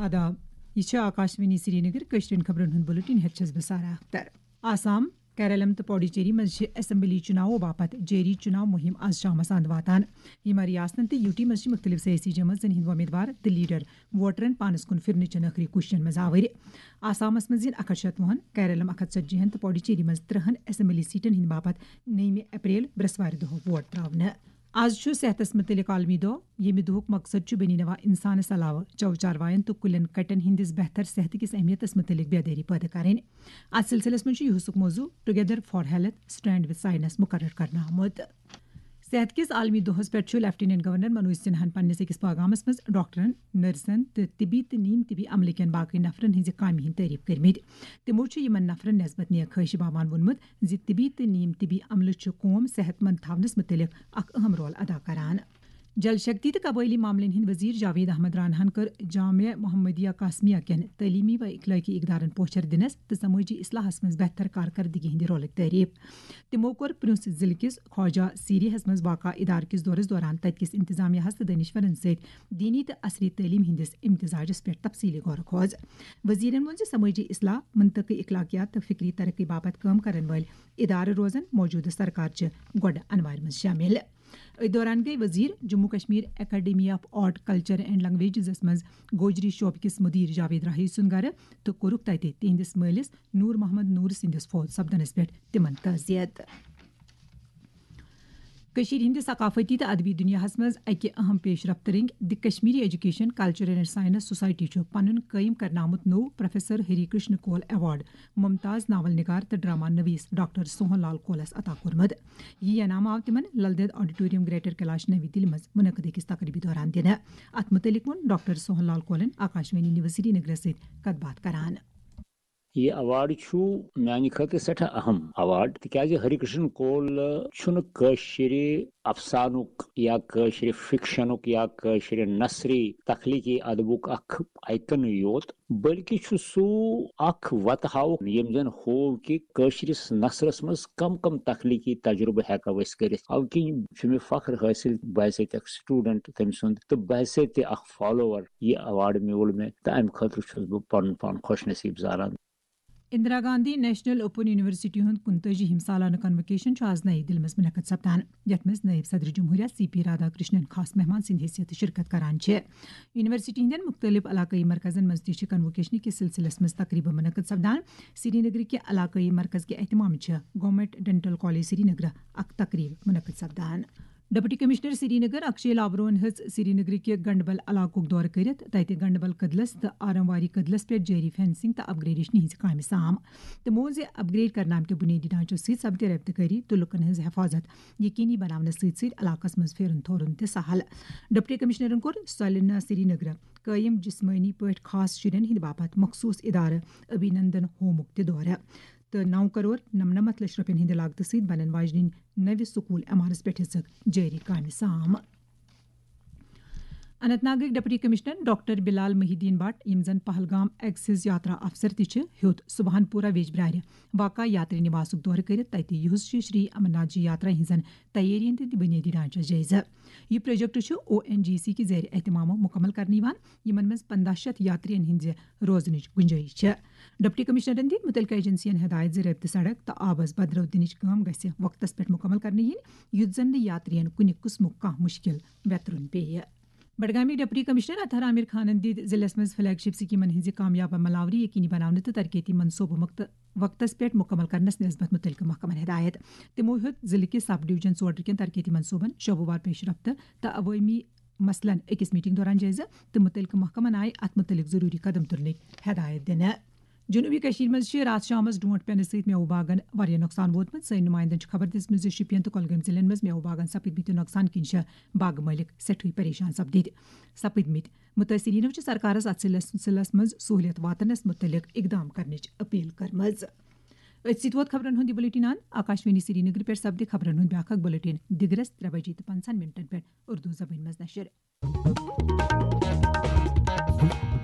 آداب یہ آکاشوانی سری نگر کشرین خبرن ہند بلٹن ہیت چھس بہ سارا اختر آسام کیرلم تو پوڈیچیری مز اسمبلی چناو باپت جاری چناو مہم آز شامس اند واتان یم ریاستن تو یو ٹی مز مختلف سیاسی جماعتن ہند امیدوار تو لیڈر ووٹرن پانس کن پھرنچ ٲخری کوششن مز آور آسامس مز 160 کیرلم 140 تو پوڈیچیری مز 30 اسمبلی سیٹن ہند باپت 9 اپریل برسوار دہ ووٹ تراؤن آز صحتس متعلق عالمی دہ یمہ دہک مقصد بنی نوا انسانس علاوہ چو چاروائن تو کلین کٹن ہندس بہتر صحت کس اہمیتس متعلق بیداری پیدا کریں ات سلسلس مجھ یہ موضوع together for health stand with science مقرر کرنا آمت صحت کس عالمی دہس پہ لیفٹیننٹ گورنر منوج سنہن پنس اکس پیغامس مز ڈاکٹرن نرسن تو طبی تو نیم طبی عملہ کن باقی نفرن ہز کامہ ہند تعریف کرمت تمو یمن نفرن نسبت نیک خواہش بامان وونمت زِ طبی تو نیم طبی عملہ قوم صحت مند تھونس متعلق اخ اہم رول ادا کران جل شکتی تو قبائلی معاملن ہند وزیر جاوید احمد رانہن کر جامعہ محمدیہ قاسمیہ کن تعلیمی و اخلاقی اقدارن پوچھر دنس تو سماجی اصلاحس مز بہتر کارکردگی ہند رولک تعریف تمو کور پرنس ضلع کس خواجہ سیریہس مز واقع ادارہ کس دورس دوران تت کس انتظامیہ تو دانشورن ست دینی تو عصری تعلیم ہندس امتزاجس پہ تفصیلی غور خوض وزیرن وون سماجی اصلاح منطقی اخلاقیات تو فکری ترقی باپت کام کرن ول ادارہ روزن موجودہ سرکار چہ گۄڈٕ انوار مز شامل دوران گئی وزیر Jammu Kashmir academy of art culture and languages مز گوجری شعبہ کس مدیر جاوید راہی سن گھر تو کورک تتہ تہندس مالس نور محمد نور سندس فوت سپدنس پہ تمن تعزیت کشیر ہند ثقافتی تو ادبی دنیا مز اکہ اہم پیش رفت رنگ دی Kashmiri education culture and science society پن قائم کرنا آمت نو پروفیسر ہری کرشن کول ایوارڈ ممتاز ناول نگار تو ڈرامہ نویس ڈاکٹر سوہن لال کولس عطا کورمت یہ انعام آو تمن لل دید آڈیٹوریم گریٹر کیلاش نئی دلی مز منعقد اکس تقریبی دوران دن ات متعلق ون ڈاکٹر سوہن لال کولن آکاشوانی نیوز سری نگر ست کت بات کران یہ ایوارڈ میانہ خاطر سٹھا اہم ایوارڈ تکیاز ہری کرشن کول کشر افسانک یا کشر فکشنک یا کشر نثری تخلیقی ادبک اخ آئکن یوت بلکہ سو اخ وتہ ہاؤک یم زن ہو کہ کشرس نثرس مز کم کم تخلیقی تجربہ ہیکو اس کرت او کہ مے فخر حاصل بحث اخ سٹوڈنٹ تم سند تو بحث اخ فالوور یہ ایوارڈ میول میں تو ام خاطر چھس بہ پن پان خوش نصیب زاران Indira Gandhi national open university ہند 49 سالانہ کنوکیشن آز نئی دل مز منعقد سپدان یت مز نائب صدر جمہوریہ سی پی رادھا کرشنن خاص مہمان سند حیثیت شرکت کران یونیورسٹی ہندین مختلف علاقائی مرکزن مز تہ کنوکیشن کس سلسلس مز تقریبا منعقد سپدان سری نگر کے علاقائی مرکز کے اہتمام government dental college Srinagar اخ تقریب منعقد سپدان deputy commissioner Srinagar Akshay Labroo ہز سری نگر کے گنڈبل علاقہ دور کرت تتہ گنڈبل قدلس تو آرمواری قدلس پہ جاری فینسنگ تو اپگریڈیشن ہز کامہ سام تمو اپگریڈ کرنا آمت بنیادی ڈھانچو ست سپدِ رابطہ کاری تو لکن ہز حفاظت یقینی بناونس ست ست علاقس مز پھیرن تھورن تہ سہل ڈپٹی کمشنرن کور سالنا سری نگر قائم جسمانی پٲٹھۍ خاص شرین ہند باپت مخصوص ادارہ ابھینندن ہومک تہ دورہ تو 9 کروڑ 99 لچھ رۄپین ہند لاگتہ ست بنن واجنین نو سکول عمارس پہ جاری کامہ سام اننت ناگک deputy commissioner doctor Bilal Mohiuddin Bhat M زن پہلگام ایکسس یاترا افسر تہ ہیوت سبحان پورہ ویجبرارِ واقع یاتری نواسک دور کرت تتہ یہس شری امرناتھ جی یاترا ہزن تیارین تہ بنیادی ڈھانچہ جائزہ یہ پروجیکٹ او این جی سی کہ زیر اہتمام مکمل کرنے یمن مز 1500 یاترین ہند روزنچ گنجائش ڈپٹی کمشنرن دت متعلقہ ایجنسین ہدایت زِ رابطہ سڑک تو آبس بدرو دنچ کام گژھِ وقتس پہ مکمل کرنے یُتھ زن یاترین کنہ قسمک کانٛہہ مشکل ویترن پیٚیہِ بڈگامی ڈپٹی کمشنر اطہر عامر خانن دِتۍ ضلعس مز فلیگ شپ سکیمن ہٕنٛزِ کامیاب عملاوری یقینی بناونہٕ تہٕ ترقیتی منصوبہٕ وقتس پٮ۪ٹھ مکمل کرنس نسبت متعلقہ محکمن ہدایت تمو ہیوٚت ضلع کِس سب ڈویژن ژوٹر کٮ۪ن ترقیتی منصوبن شعبہٕ وار پیش رفتہٕ تہٕ عوٲمی مسلن أکِس میٹنگ دوران جٲیزٕ تہٕ متعلقہ محکمن آیہِ اتھ متعلق ضروٗری قدم تُلنٕکۍ ہدایت دِنہٕ جنوبی کشمیر مز رات شامس ڈونٹ پینہ ست میوٕ باغن واریاہ نۄقصان ووتمُت سٲنۍ نمائندن خبر دِژمٕژ زِ شُپین تہٕ کۄلگٲمۍ ضلعن مز میوٕ باغن سپدمٕتہِ نۄقصان کِنۍ باغہٕ مٲلک سٮ۪ٹھٕے پریشان سپدمٕتۍ متٲثریٖنو چھِ سرکارس اتھ سلسلس مز سہوٗلیت واتنس متعلق اقدام کرنٕچ اپیل کٔرمٕژ أتھۍ سۭتۍ ووت خبرن ہُنٛد یہِ بُلٹن اند آکاشوانی سری نگر پٮ۪ٹھ سپدِ خبرن ہُنٛد بیٛاکھ اکھ بُلٹن دِگرس 3:50 پٮ۪ٹھ اردو زبٲنۍ منٛز نشر